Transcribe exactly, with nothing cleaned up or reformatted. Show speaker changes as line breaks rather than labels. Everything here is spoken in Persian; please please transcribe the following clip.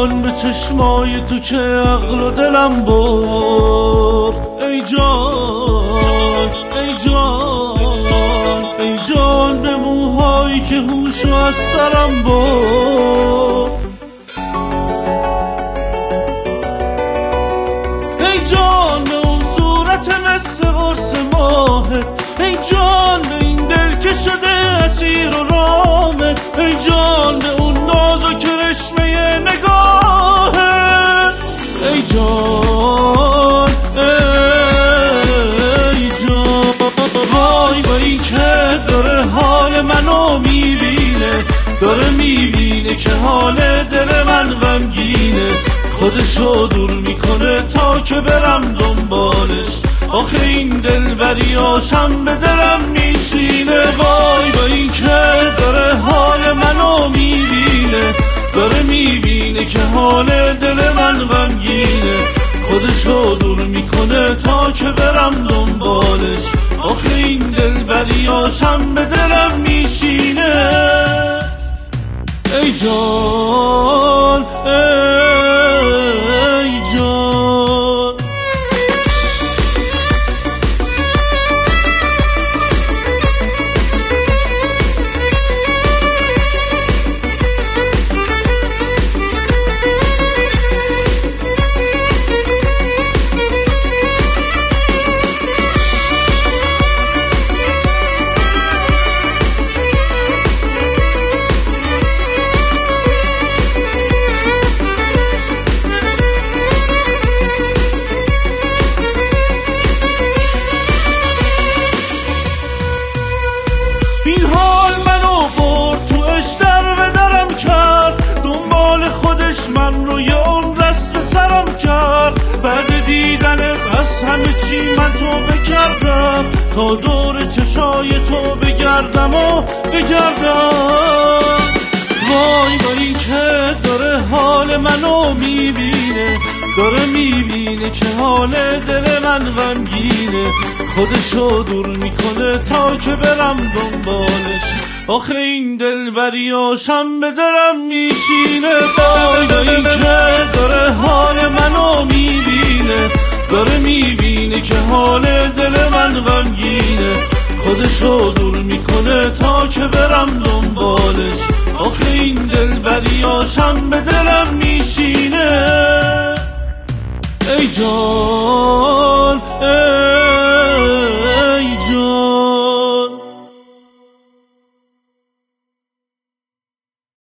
جان به چشمای تو که عقل و دلم برد. ای جان ای جان ای جان به موهایی که هوشو از سرم برد. ای جان به اون صورت مثل قرص ماهت، ای جان به این دل که شده اسیر و رامت، ای جان به اون ناز و کرشمه نگاهت. ای جان ای جان وای با این که داره حال منو میبینه، داره میبینه که حال دل من غمگینه، خودشو دور میکنه تا که برم دنبالش. آخه این دلبریاشم به دلم میشینه. وای با این که داره حال منو میبینه، داره میبینه که حال دل من غمگینه، خودشو دور میکنه تا که برم دنبالش. آخه این دلبریاشم به دلم میشینه. ای جان ای جان این حال منو برد تو اشتر به درم کرد، دنبال خودش من رو یه اون رسم سرم کرد. بعد دیدنت از همه چی من تو بکردم، تا دور چشای تو بگردم و بگردم. وای با این که داره حال منو میبینه، داره میبینه که حال دل من غمگینه، خودشو دور میکنه تا که برم دنبالش. آخه این دلبریاشم به دلم میشینه. وای با این که داره حال منو میبینه، داره میبینه که حال دل من غمگینه، خودشو دور میکنه تا که برم دنبالش. آخه این دلبریاشم به دلم میشینه. ای جان